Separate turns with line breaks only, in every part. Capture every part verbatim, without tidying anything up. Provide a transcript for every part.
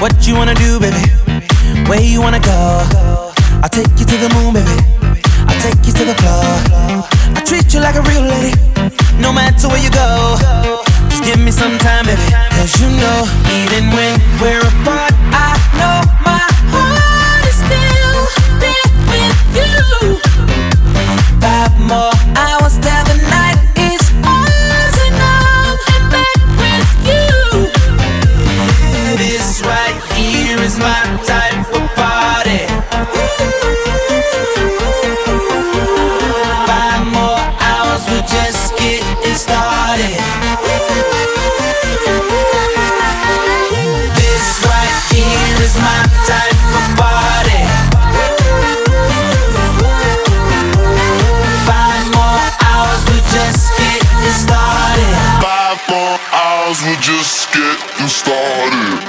What you wanna do, baby? Where you wanna go? I'll take you to the moon, baby. I'll take you to the floor. I treat you like a real lady, no matter where you go. Just give me some time, baby. Cause you know, even when we're apart, I know my heart is still there with you. Five more hours till the night is ours, and I'm in bed with you. This right here is my type of party. Five more hours, we're just getting started. This right here is my type of party. Five more hours, we're just getting started.
Five more hours, we're just getting started.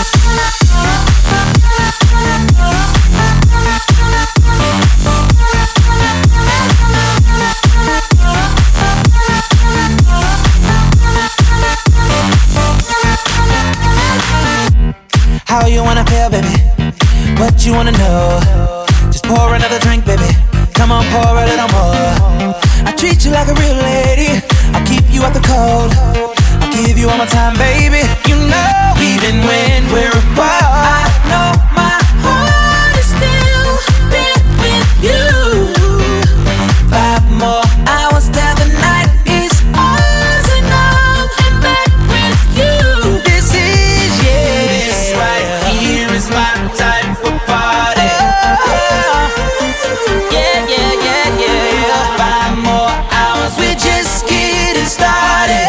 How you wanna feel, baby? What you wanna know? Just pour another drink, baby. Come on, pour a little more. I treat you like a real lady. I'll keep you out the cold. I'll give you all my time, baby. You know, even when we're apart, I know my heart is still there with you. Five more hours till the night is ours, and I'm in bed with you. This is, yeah, this right here is my type of party. Yeah, yeah, yeah, yeah. Five more hours, we're just getting started.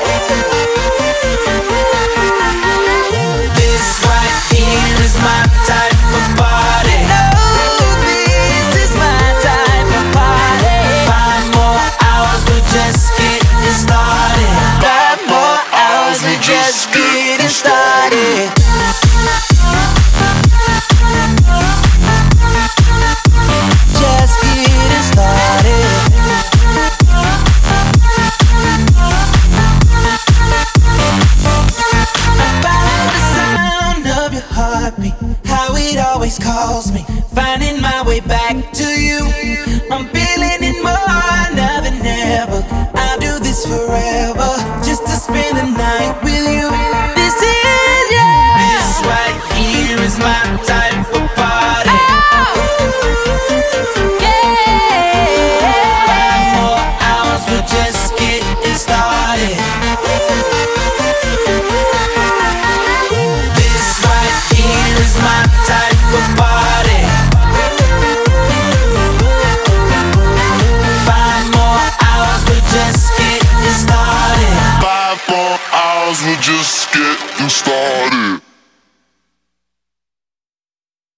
This right here is my type of party. No, this is my type of party. Five more hours, we're just getting started. Five more hours, we're just getting started. Just getting started. About the sound of your heartbeat, how it always calls me, finding my way back to you. I'm feeling it more now than ever. I'll do this forever, just to spend the night with you. This is, yeah, this right here is my type of party. Five more hours, we're just getting started. This right here is my type of party. Five more hours, we're just getting started.
Five more hours, we're just getting started.